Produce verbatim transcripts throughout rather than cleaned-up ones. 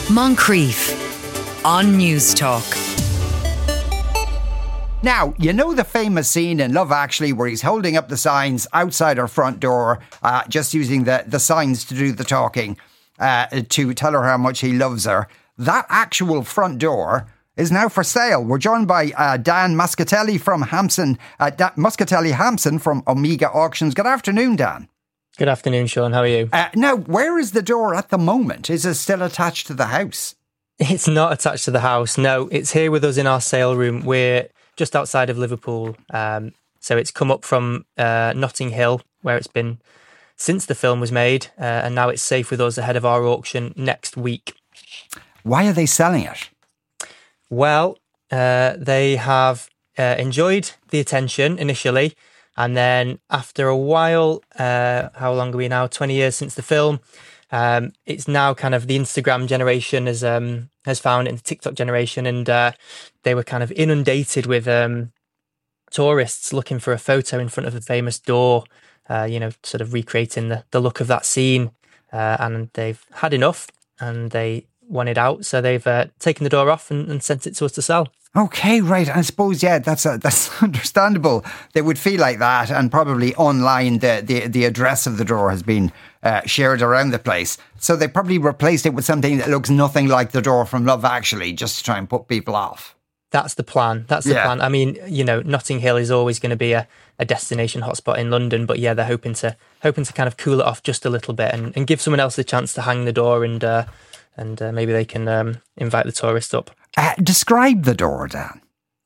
Moncrief on News Talk. Now, you know the famous scene in Love Actually where he's holding up the signs outside her front door, uh, just using the, the signs to do the talking, uh, to tell her how much he loves her. That actual front door is now for sale. We're joined by uh, Dan Muscatelli from Hampson, uh, da- Muscatelli Hampson from Omega Auctions. Good afternoon, Dan. Good afternoon, Sean. How are you? Uh, now, where is the door at the moment? Is it still attached to the house? It's not attached to the house. No, it's here with us in our sale room. We're just outside of Liverpool. Um, so it's come up from uh, Notting Hill, where it's been since the film was made. Uh, and now it's safe with us ahead of our auction next week. Why are they selling it? Well, uh, they have uh, enjoyed the attention initially. And then after a while, uh, how long are we now? twenty years since the film. Um, it's now kind of the Instagram generation has um, has found it, and the TikTok generation, and uh, they were kind of inundated with um, tourists looking for a photo in front of a famous door, uh, you know, sort of recreating the, the look of that scene. Uh, and they've had enough, and they want it out, so they've uh, taken the door off and, and sent it to us to sell. Okay, right. I suppose, yeah, that's a, that's understandable. They would feel like that, and probably online the, the, the address of the door has been uh, shared around the place. So they probably replaced it with something that looks nothing like the door from Love Actually, just to try and put people off. That's the plan. That's the yeah. plan. I mean, you know, Notting Hill is always going to be a, a destination hotspot in London, but yeah, they're hoping to hoping to kind of cool it off just a little bit and, and give someone else the chance to hang the door, and uh, and uh, maybe they can um, invite the tourists up. Uh, describe the door, Dan.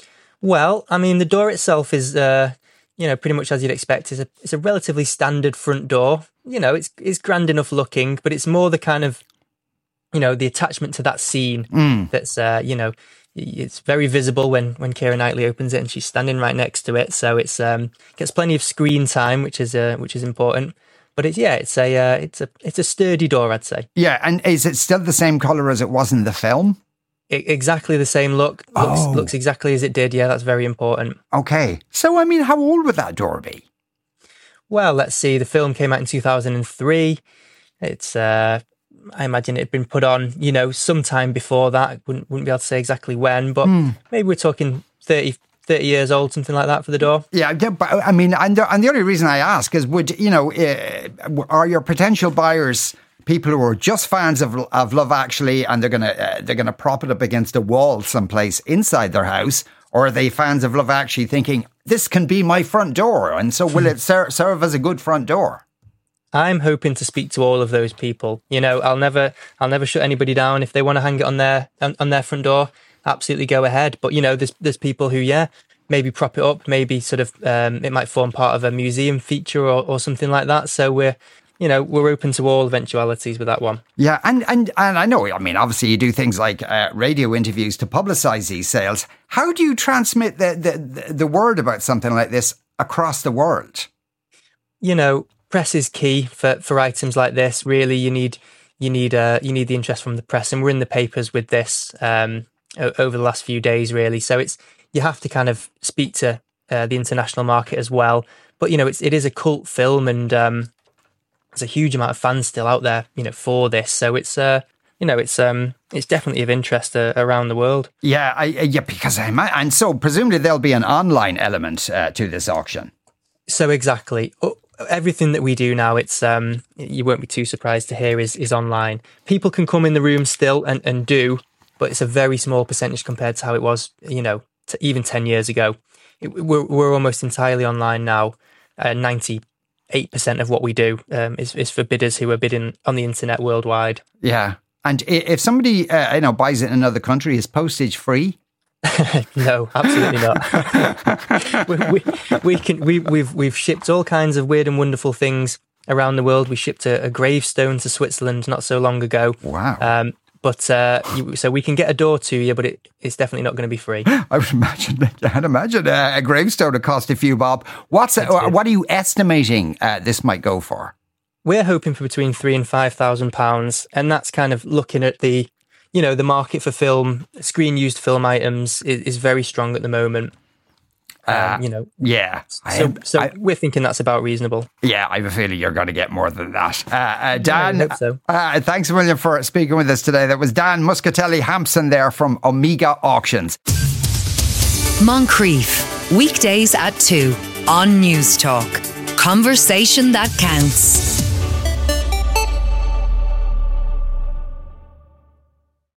Well, I mean, the door itself is, uh, you know, pretty much as you'd expect. It's a it's a relatively standard front door. You know, it's it's grand enough looking, but it's more the kind of, you know, the attachment to that scene mm. that's, uh, you know, it's very visible when when Keira Knightley opens it and she's standing right next to it. So it's um gets plenty of screen time, which is uh, which is important. But it's yeah, it's a uh, it's a it's a sturdy door, I'd say. Yeah, and is it still the same colour as it was in the film? Exactly the same look. Looks, oh. looks exactly as it did. Yeah, that's very important. Okay. So, I mean, how old would that door be? Well, let's see. The film came out in two thousand three. It's, uh, I imagine it had been put on, you know, sometime before that. I wouldn't, wouldn't be able to say exactly when, but mm. maybe we're talking thirty, thirty years old, something like that for the door. Yeah, but I mean, and the, and the only reason I ask is, would, you know, uh, are your potential buyers people who are just fans of of Love Actually, and they're gonna uh, they're gonna prop it up against a wall someplace inside their house, or are they fans of Love Actually thinking this can be my front door, and so will it ser- serve as a good front door? I'm hoping to speak to all of those people. You know, I'll never I'll never shut anybody down. If they want to hang it on their on, on their front door, absolutely go ahead. But you know, there's there's people who yeah maybe prop it up, maybe sort of um, it might form part of a museum feature or, or something like that. So we're You know, we're open to all eventualities with that one. Yeah, and and, and I know, I mean, obviously you do things like uh, radio interviews to publicise these sales. How do you transmit the, the, the word about something like this across the world? You know, press is key for, for items like this. Really, you need you need uh, you need the interest from the press, and we're in the papers with this um, over the last few days, really. So it's you have to kind of speak to uh, the international market as well. But you know, it's it is a cult film, and um, there's a huge amount of fans still out there, you know, for this. So it's, uh, you know, it's um, it's definitely of interest uh, around the world. Yeah, I, yeah, because I might, and so presumably there'll be an online element uh, to this auction. So exactly, everything that we do now, it's um, you won't be too surprised to hear is is online. People can come in the room still and, and do, but it's a very small percentage compared to how it was, you know, to even ten years ago. It, we're we're almost entirely online now. Uh, ninety. Eight percent of what we do um, is, is for bidders who are bidding on the internet worldwide. Yeah, and if somebody uh, you know buys it in another country, is postage free? No, absolutely not. we, we, we can we we've we've shipped all kinds of weird and wonderful things around the world. We shipped a, a gravestone to Switzerland not so long ago. Wow. Um, But uh, you, so we can get a door to you, but it, it's definitely not going to be free. I would imagine. I'd imagine uh, a gravestone would cost a few bob. What's uh, what are you estimating uh, this might go for? We're hoping for between three and five thousand pounds, and that's kind of looking at the, you know, the market for film, screen used film items is, is very strong at the moment. Um, you know, yeah. So, I, so I, we're thinking that's about reasonable. Yeah, I have a feeling you're going to get more than that. Uh, uh, Dan, I hope so. uh, thanks a million for speaking with us today. That was Dan Muscatelli Hampson there from Omega Auctions. Moncrief, weekdays at two on News Talk. Conversation that counts.